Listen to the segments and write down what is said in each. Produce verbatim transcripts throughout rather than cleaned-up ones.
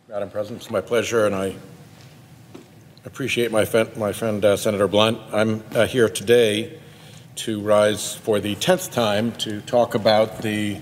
Madam President, it's my pleasure, and I appreciate my friend, my friend uh, Senator Blunt. I'm uh, here today to rise for the tenth time to talk about the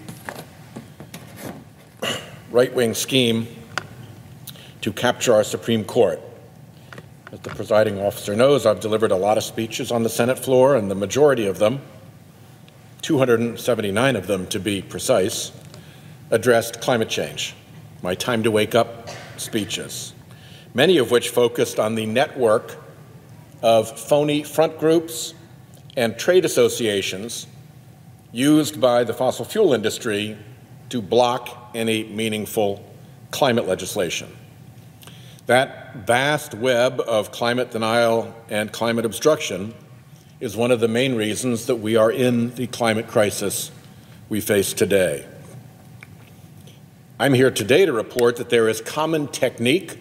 right-wing scheme to capture our Supreme Court. As the presiding officer knows, I've delivered a lot of speeches on the Senate floor, and the majority of them, two hundred seventy-nine of them to be precise, addressed climate change. My time to wake up speeches, many of which focused on the network of phony front groups and trade associations used by the fossil fuel industry to block any meaningful climate legislation. That vast web of climate denial and climate obstruction is one of the main reasons that we are in the climate crisis we face today. I'm here today to report that there is common technique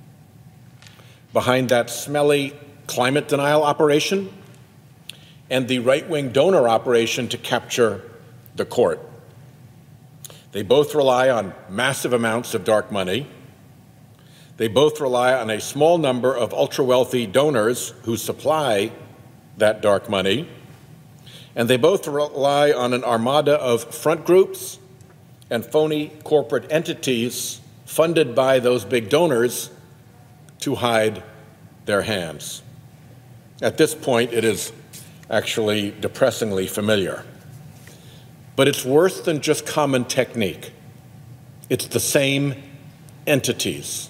behind that smelly climate denial operation and the right-wing donor operation to capture the court. They both rely on massive amounts of dark money. They both rely on a small number of ultra-wealthy donors who supply that dark money. And they both rely on an armada of front groups and phony corporate entities funded by those big donors to hide their hands. At this point, it is actually depressingly familiar. But it's worse than just common technique. It's the same entities.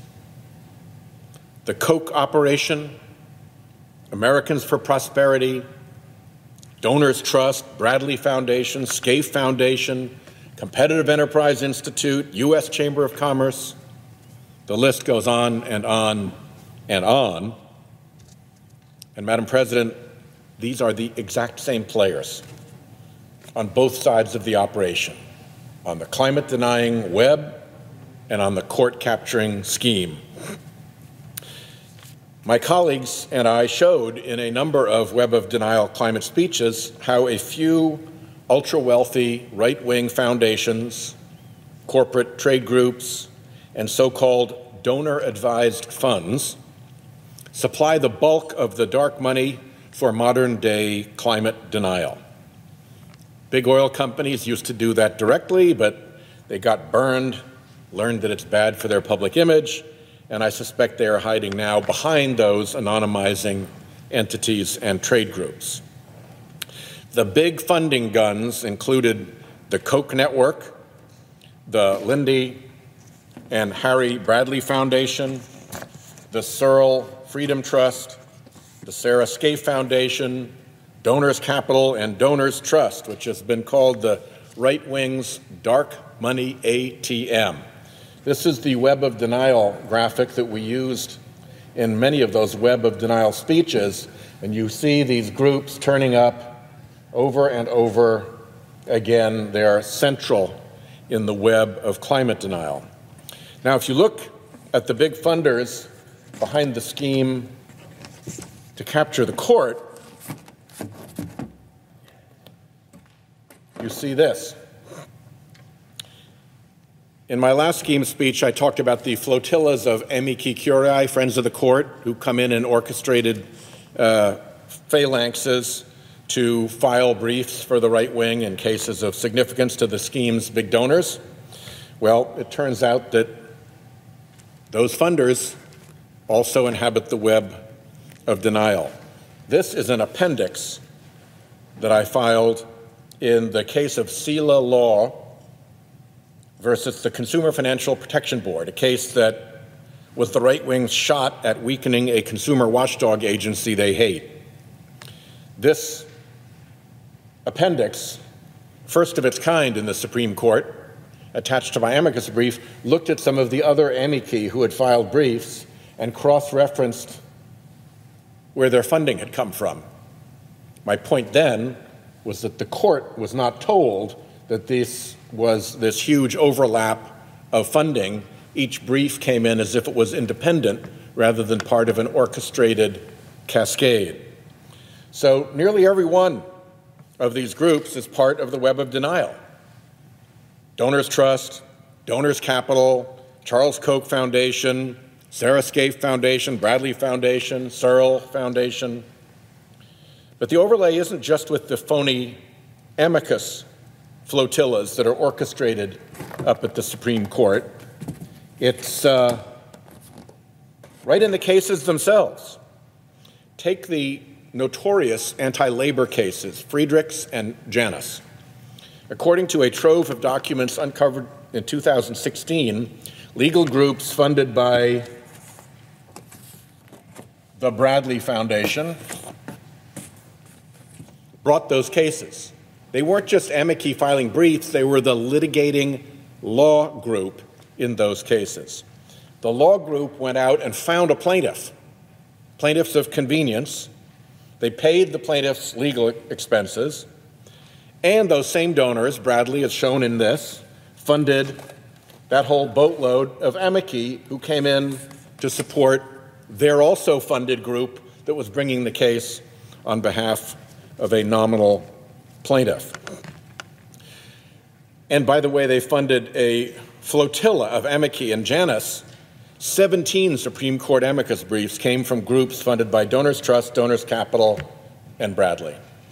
The Koch operation, Americans for Prosperity, Donors Trust, Bradley Foundation, Scaife Foundation, Competitive Enterprise Institute, U S Chamber of Commerce. The list goes on and on and on. And Madam President, these are the exact same players on both sides of the operation, on the climate-denying web and on the court-capturing scheme. My colleagues and I showed in a number of Web of Denial climate speeches how a few ultra-wealthy right-wing foundations, corporate trade groups, and so-called donor-advised funds supply the bulk of the dark money for modern-day climate denial. Big oil companies used to do that directly, but they got burned, learned that it's bad for their public image, and I suspect they are hiding now behind those anonymizing entities and trade groups. The big funding guns included the Koch network, the Lindy and Harry Bradley Foundation, the Searle Freedom Trust, the Sarah Scaife Foundation, Donors Capital, and Donors Trust, which has been called the right wing's dark money A T M. This is the Web of Denial graphic that we used in many of those Web of Denial speeches, and you see these groups turning up over and over again. They are central in the web of climate denial. Now, if you look at the big funders behind the scheme to capture the court, you see this. In my last scheme speech, I talked about the flotillas of amici curiae, friends of the court, who come in and orchestrated uh, phalanxes to file briefs for the right wing in cases of significance to the scheme's big donors. Well, it turns out that those funders also inhabit the web of denial. This is an appendix that I filed in the case of Sela Law versus the Consumer Financial Protection Board, a case that was the right wing's shot at weakening a consumer watchdog agency they hate. This appendix, first of its kind in the Supreme Court, attached to my amicus brief, looked at some of the other amici who had filed briefs and cross-referenced where their funding had come from. My point then was that the court was not told that this was this huge overlap of funding. Each brief came in as if it was independent rather than part of an orchestrated cascade. So nearly every one of these groups is part of the web of denial. Donors Trust, Donors Capital, Charles Koch Foundation, Sarah Scaife Foundation, Bradley Foundation, Searle Foundation. But the overlay isn't just with the phony amicus flotillas that are orchestrated up at the Supreme Court. It's uh, right in the cases themselves. Take the notorious anti-labor cases, Friedrichs and Janus. According to a trove of documents uncovered in two thousand sixteen, legal groups funded by the Bradley Foundation brought those cases. They weren't just amici filing briefs, they were the litigating law group in those cases. The law group went out and found a plaintiff, plaintiffs of convenience. They paid the plaintiff's legal expenses, and those same donors, Bradley, as shown in this, funded that whole boatload of amici who came in to support their also funded group that was bringing the case on behalf of a nominal plaintiff. And by the way, they funded a flotilla of amici and Janus. seventeen Supreme Court amicus briefs came from groups funded by Donors Trust, Donors Capital, and Bradley.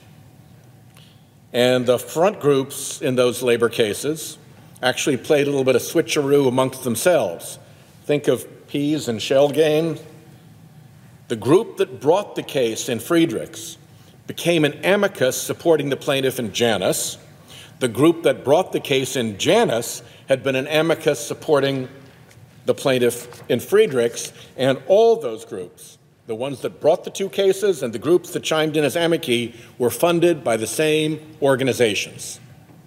And the front groups in those labor cases actually played a little bit of switcheroo amongst themselves. Think of Pease and Shell game. The group that brought the case in Friedrichs became an amicus supporting the plaintiff in Janus. The group that brought the case in Janus had been an amicus supporting the plaintiff in Friedrichs, and all those groups, the ones that brought the two cases and the groups that chimed in as amici, were funded by the same organizations.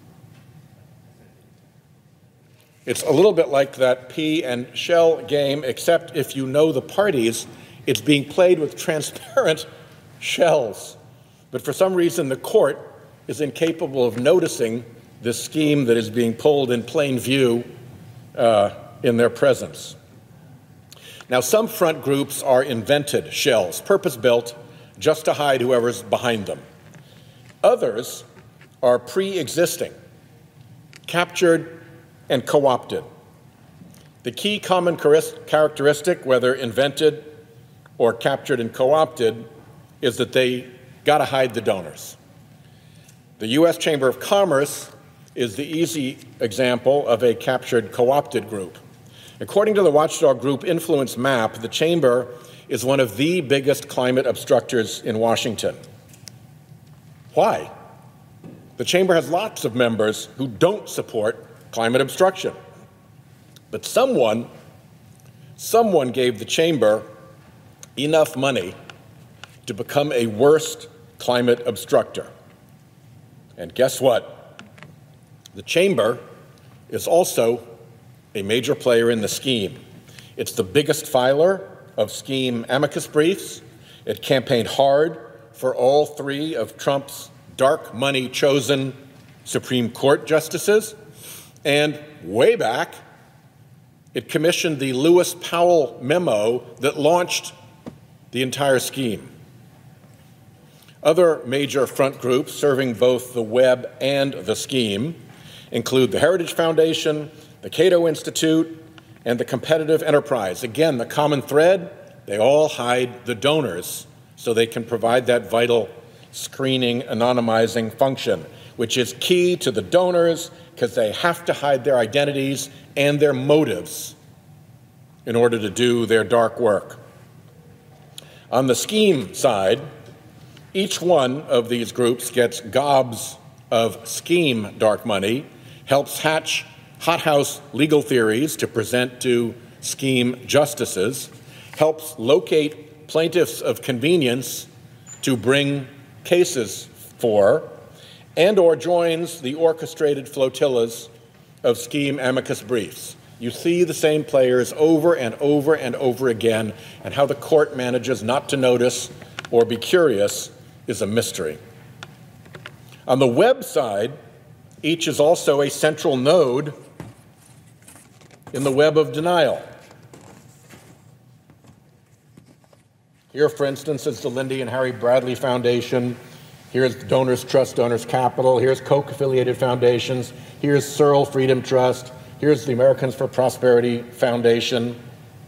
It's a little bit like that P and Shell game, except if you know the parties, it's being played with transparent shells. But for some reason, the court is incapable of noticing this scheme that is being pulled in plain view uh, in their presence. Now, some front groups are invented shells, purpose-built, just to hide whoever's behind them. Others are pre-existing, captured and co-opted. The key common characteristic, whether invented or captured and co-opted, is that they got to hide the donors. The U S Chamber of Commerce is the easy example of a captured, co-opted group. According to the watchdog group Influence Map, the Chamber is one of the biggest climate obstructors in Washington. Why? The Chamber has lots of members who don't support climate obstruction. But someone, someone gave the Chamber enough money to become a worst climate obstructor. And guess what? The Chamber is also a major player in the scheme. It's the biggest filer of scheme amicus briefs. It campaigned hard for all three of Trump's dark money chosen Supreme Court justices. And way back, it commissioned the Lewis Powell memo that launched the entire scheme. Other major front groups serving both the web and the scheme include the Heritage Foundation, the Cato Institute, and the Competitive Enterprise. Again, the common thread, they all hide the donors so they can provide that vital screening, anonymizing function, which is key to the donors because they have to hide their identities and their motives in order to do their dark work. On the scheme side, each one of these groups gets gobs of scheme dark money, helps hatch hothouse legal theories to present to scheme justices, helps locate plaintiffs of convenience to bring cases for, and or joins the orchestrated flotillas of scheme amicus briefs. You see the same players over and over and over again, and how the court manages not to notice or be curious is a mystery. On the web side, each is also a central node in the web of denial. Here, for instance, is the Lindy and Harry Bradley Foundation. Here's Donors Trust, Donors Capital. Here's Koch-affiliated foundations. Here's Searle Freedom Trust. Here's the Americans for Prosperity Foundation.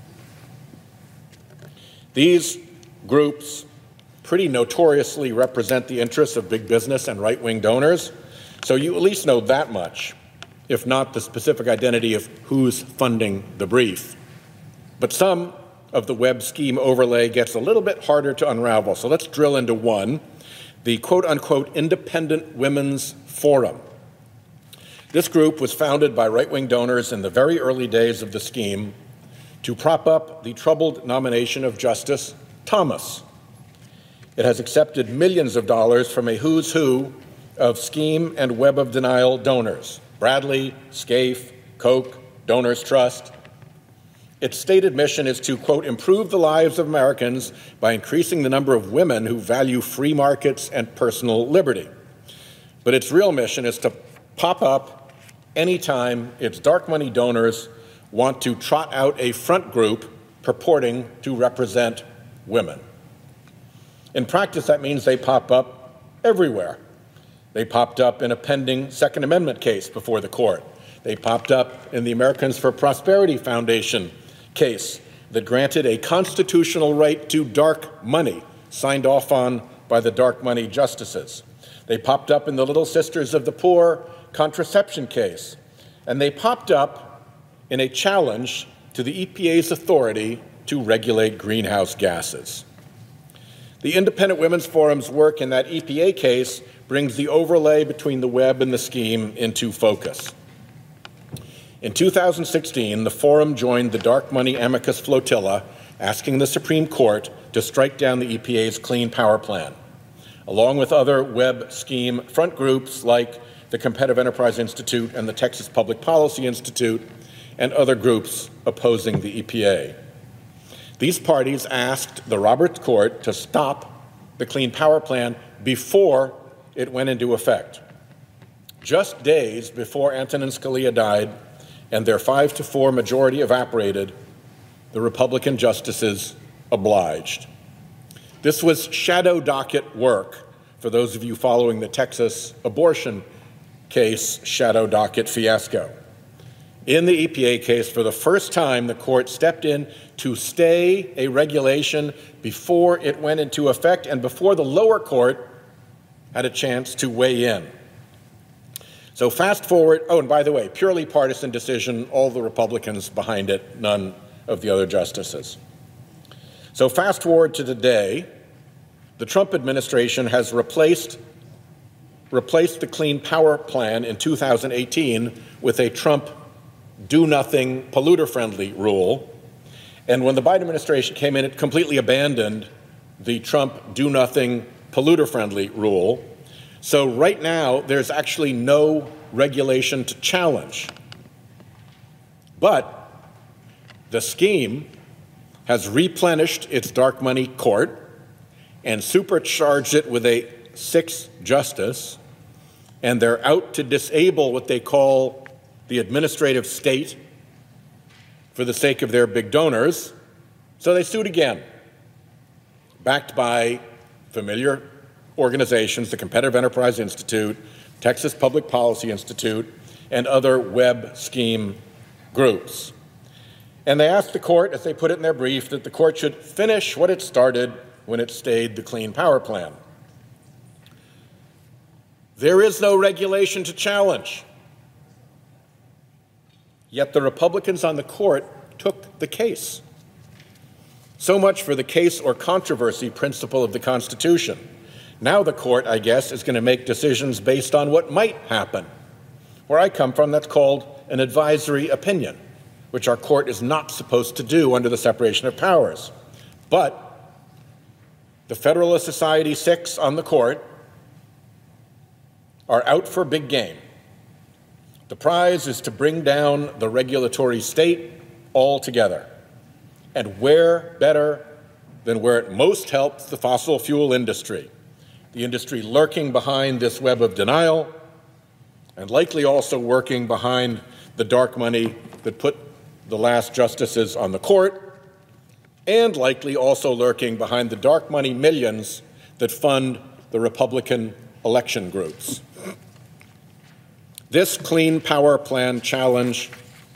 These groups pretty notoriously represent the interests of big business and right-wing donors, so you at least know that much, if not the specific identity of who's funding the brief. But some of the Webb scheme overlay gets a little bit harder to unravel, so let's drill into one, the quote-unquote Independent Women's Forum. This group was founded by right-wing donors in the very early days of the scheme to prop up the troubled nomination of Justice Thomas. It has accepted millions of dollars from a who's who of scheme and web of denial donors, Bradley, Scaife, Koch, Donors Trust. Its stated mission is to, quote, improve the lives of Americans by increasing the number of women who value free markets and personal liberty. But its real mission is to pop up anytime its dark money donors want to trot out a front group purporting to represent women. In practice, that means they pop up everywhere. They popped up in a pending Second Amendment case before the court. They popped up in the Americans for Prosperity Foundation case that granted a constitutional right to dark money, signed off on by the dark money justices. They popped up in the Little Sisters of the Poor contraception case. And they popped up in a challenge to the E P A's authority to regulate greenhouse gases. The Independent Women's Forum's work in that E P A case brings the overlay between the Webb and the scheme into focus. In two thousand sixteen, the Forum joined the dark money amicus flotilla, asking the Supreme Court to strike down the E P A's Clean Power Plan, along with other Webb scheme front groups like the Competitive Enterprise Institute and the Texas Public Policy Institute, and other groups opposing the E P A. These parties asked the Roberts Court to stop the Clean Power Plan before it went into effect. Just days before Antonin Scalia died and their five to four majority evaporated, the Republican justices obliged. This was shadow docket work for those of you following the Texas abortion case shadow docket fiasco. In the E P A case, for the first time, the court stepped in to stay a regulation before it went into effect and before the lower court had a chance to weigh in. So fast forward, oh, and by the way, purely partisan decision, all the Republicans behind it, none of the other justices. So fast forward to today, the Trump administration has replaced, replaced the Clean Power Plan in two thousand eighteen with a Trump do-nothing, polluter-friendly rule. And when the Biden administration came in, it completely abandoned the Trump do-nothing, polluter-friendly rule. So right now, there's actually no regulation to challenge. But the scheme has replenished its dark money court and supercharged it with a sixth justice, and they're out to disable what they call the administrative state for the sake of their big donors. So they sued again, backed by familiar organizations, the Competitive Enterprise Institute, Texas Public Policy Institute, and other Webb scheme groups. And they asked the court, as they put it in their brief, that the court should finish what it started when it stayed the Clean Power Plan. There is no regulation to challenge. Yet the Republicans on the court took the case. So much for the case or controversy principle of the Constitution. Now the court, I guess, is going to make decisions based on what might happen. Where I come from, that's called an advisory opinion, which our court is not supposed to do under the separation of powers. But the Federalist Society six on the court are out for big game. The prize is to bring down the regulatory state altogether. And where better than where it most helps the fossil fuel industry, the industry lurking behind this web of denial and likely also working behind the dark money that put the last justices on the court, and likely also lurking behind the dark money millions that fund the Republican election groups. This Clean Power Plan challenge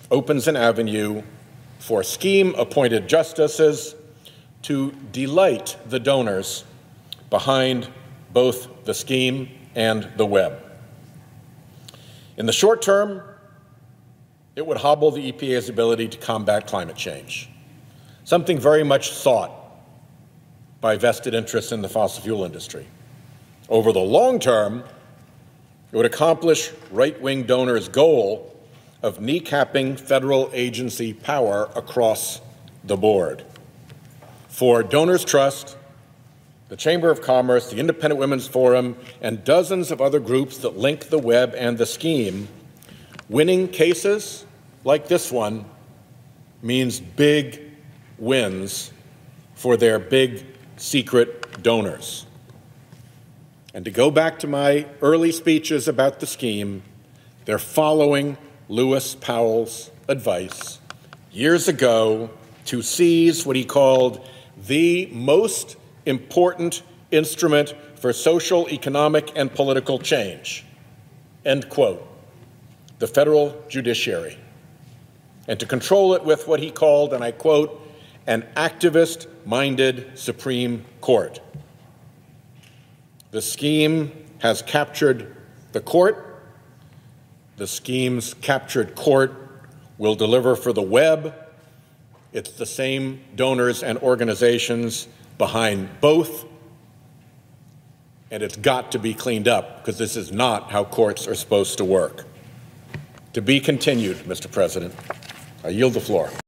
opens an avenue for scheme-appointed justices to delight the donors behind both the scheme and the web. In the short term, it would hobble the E P A's ability to combat climate change, something very much sought by vested interests in the fossil fuel industry. Over the long term, it would accomplish right-wing donors' goal of kneecapping federal agency power across the board. For Donors Trust, the Chamber of Commerce, the Independent Women's Forum, and dozens of other groups that link the web and the scheme, winning cases like this one means big wins for their big secret donors. And to go back to my early speeches about the scheme, they're following Lewis Powell's advice years ago to seize what he called the most important instrument for social, economic, and political change, end quote, the federal judiciary, and to control it with what he called, and I quote, an activist-minded Supreme Court. The scheme has captured the court. The scheme's captured court will deliver for the web. It's the same donors and organizations behind both, and it's got to be cleaned up because this is not how courts are supposed to work. To be continued, Mister President. I yield the floor.